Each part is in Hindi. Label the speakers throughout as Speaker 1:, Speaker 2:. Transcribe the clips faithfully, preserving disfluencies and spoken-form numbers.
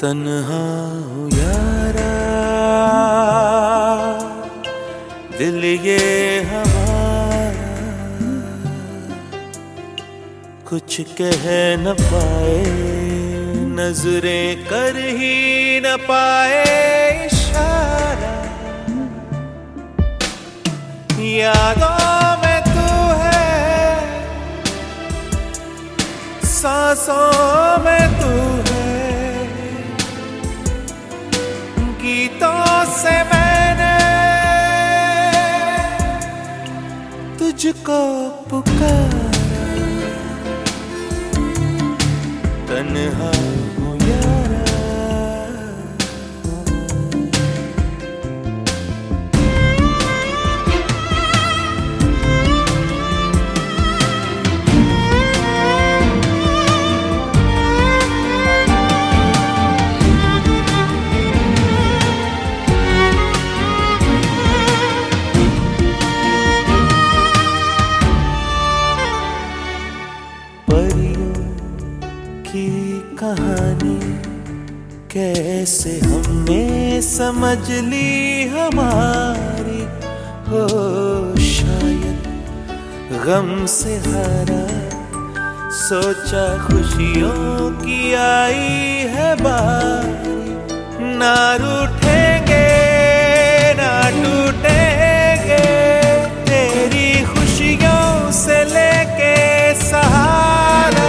Speaker 1: तन्हा हूँ यारा, दिल ये हमारा कुछ कह न पाए, नजरें कर ही न पाए इशारा। यादों में तू है, सांसों में तू है, गीतों से मैंने तुझको पुकारा। तन्हा हूँ यारा, की कहानी कैसे हमने समझ ली हमारी, हो शायद गम से हारा, सोचा खुशियों की आई है बारी। ना रूठेंगे ना टूटेंगे, तेरी खुशियों से लेके सहारा।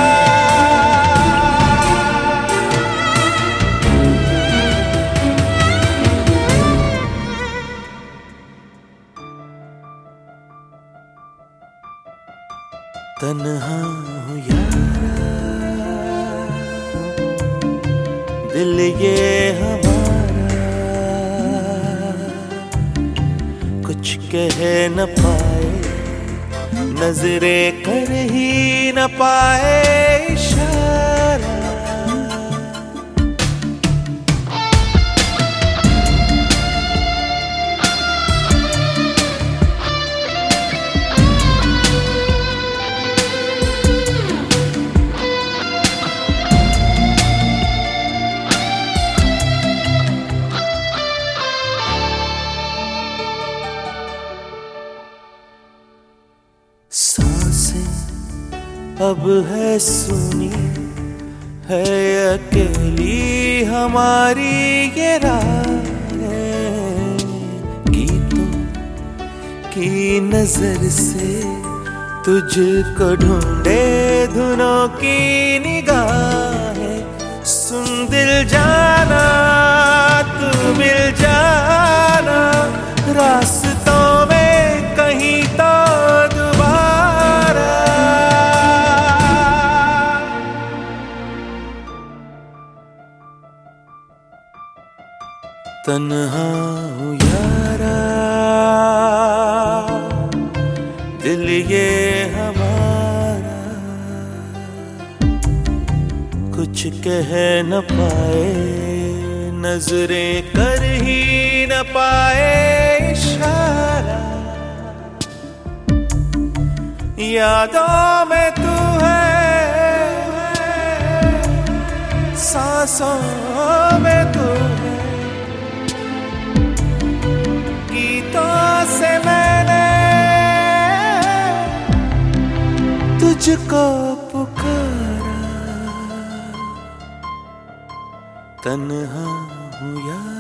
Speaker 1: तन्हा हूँ यारा, दिल ये हमारा कुछ कह न पाए, नजरें कर ही न पाए इशारा। सांसें अब है सुनी है, अकेली हमारी ये राहें, गीतों की नजर से तुझको ढूंढे धुनों की निगाहें। सुन दिल जाना तू मिल जाना, रास्तों में कहीं तो तन्हा हूँ यारा, दिल ये हमारा कुछ कह न पाए, नजरें कर ही न पाए इशारा। यादों में तू है, सांसों में तू है, गीतों से मैंने तुझको पुकारा। तन्हा हूँ यार।